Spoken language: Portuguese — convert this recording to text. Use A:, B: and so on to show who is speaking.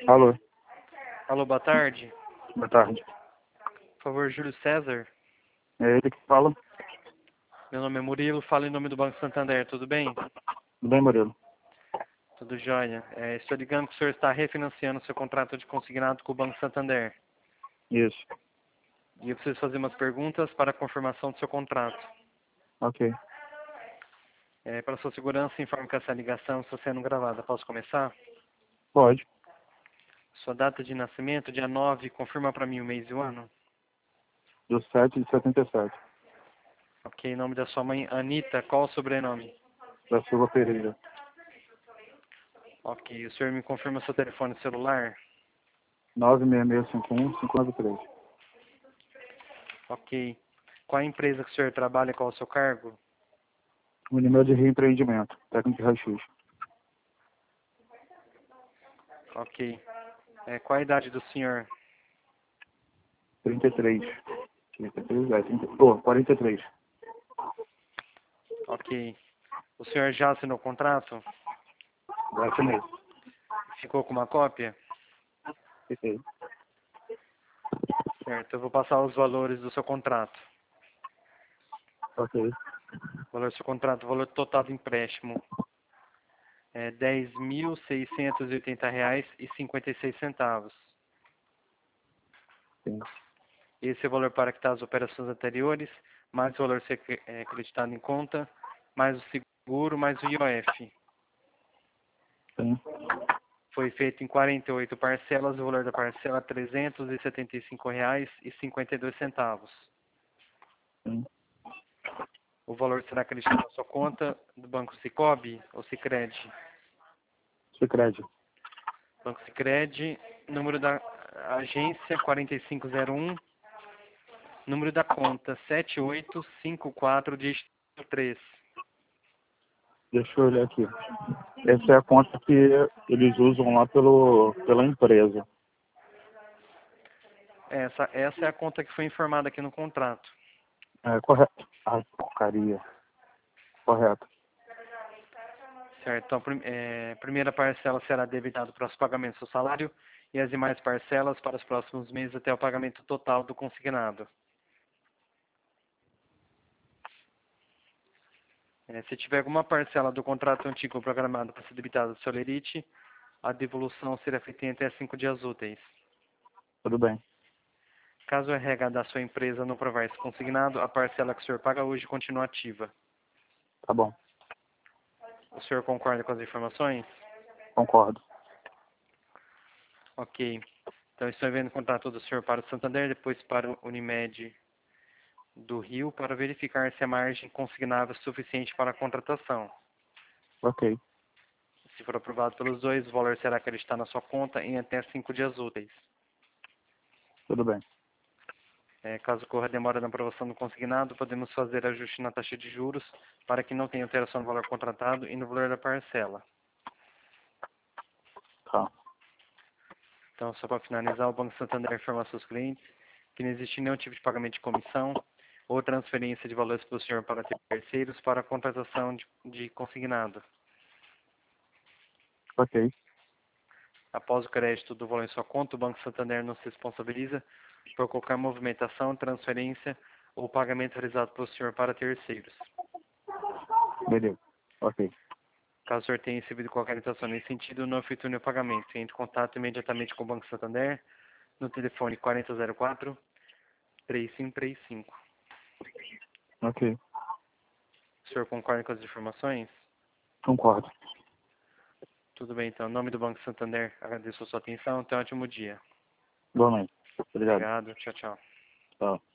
A: Alô,
B: Alô, boa tarde.
A: boa tarde.
B: Por favor, Júlio César.
A: É ele que fala?
B: Meu nome é Murilo, falo em nome do Banco Santander, tudo bem?
A: Tudo bem, Murilo?
B: Tudo jóia. Estou ligando que o senhor está refinanciando seu contrato de consignado com o Banco Santander.
A: Isso.
B: E eu preciso fazer umas perguntas para a confirmação do seu contrato.
A: Ok.
B: Para sua segurança, informo que essa ligação está sendo gravada. Posso começar?
A: Pode.
B: Sua data de nascimento, dia 9, confirma para mim o mês e o ano.
A: Do 7 de 77.
B: Ok, nome da sua mãe, Anitta, qual o sobrenome?
A: Da Silva Pereira.
B: Ok, o senhor me confirma seu telefone celular?
A: 96651-593.
B: Ok. Qual a empresa que o senhor trabalha, qual o seu cargo?
A: O número de reempreendimento. Técnico de raio-x.
B: Ok. Qual a idade do senhor?
A: 33. 33? 43.
B: Ok. O senhor já assinou o contrato?
A: Já assinei.
B: Ficou com uma cópia?
A: Fiquei.
B: Certo. Eu vou passar os valores do seu contrato.
A: Ok.
B: O valor do seu contrato, o valor total do empréstimo é R$ 10.680,56.
A: Sim.
B: Esse é o valor para quitar as operações anteriores, mais o valor ser acreditado em conta, mais o seguro, mais o IOF.
A: Sim.
B: Foi feito em 48 parcelas, o valor da parcela é R$ 375,52.
A: Sim.
B: O valor será acreditado na sua conta do Banco Sicoob ou Sicredi?
A: Sicredi.
B: Banco Sicredi, número da agência 4501, número da conta 7854, dígito 3.
A: Deixa eu olhar aqui. Essa é a conta que eles usam lá pela empresa.
B: Essa é a conta que foi informada aqui no contrato.
A: É correto. Ai, porcaria. Correto.
B: Certo? Então, primeira parcela será debitada para os pagamentos do salário e as demais parcelas para os próximos meses até o pagamento total do consignado. Se tiver alguma parcela do contrato antigo programado para ser debitada do seu lerite, a devolução será feita em até 5 dias úteis.
A: Tudo bem.
B: Caso o RH da sua empresa não provar esse consignado, a parcela que o senhor paga hoje continua ativa.
A: Tá bom.
B: O senhor concorda com as informações?
A: Concordo.
B: Ok. Então, estou enviando o contrato do senhor para o Santander, depois para o Unimed do Rio, para verificar se a margem consignável é suficiente para a contratação.
A: Ok.
B: Se for aprovado pelos dois, o valor será acreditado na sua conta em até 5 dias úteis.
A: Tudo bem.
B: Caso ocorra demora na aprovação do consignado, podemos fazer ajuste na taxa de juros para que não tenha alteração no valor contratado e no valor da parcela.
A: Tá.
B: Então, só para finalizar, o Banco Santander informa aos seus clientes que não existe nenhum tipo de pagamento de comissão ou transferência de valores pelo senhor para terceiros para a contratação de consignado.
A: Ok.
B: Após o crédito do valor em sua conta, o Banco Santander não se responsabiliza por qualquer movimentação, transferência ou pagamento realizado pelo senhor para terceiros.
A: Beleza. Ok.
B: Caso o senhor tenha recebido qualquer orientação nesse sentido, não efetue o pagamento. Entre em contato imediatamente com o Banco Santander no telefone 4004-3535.
A: Ok.
B: O senhor concorda com as informações?
A: Concordo.
B: Tudo bem, então. Em nome do Banco Santander, agradeço a sua atenção. Tenha um ótimo dia.
A: Boa noite. Obrigado.
B: Obrigado. Tchau, tchau.
A: Tchau.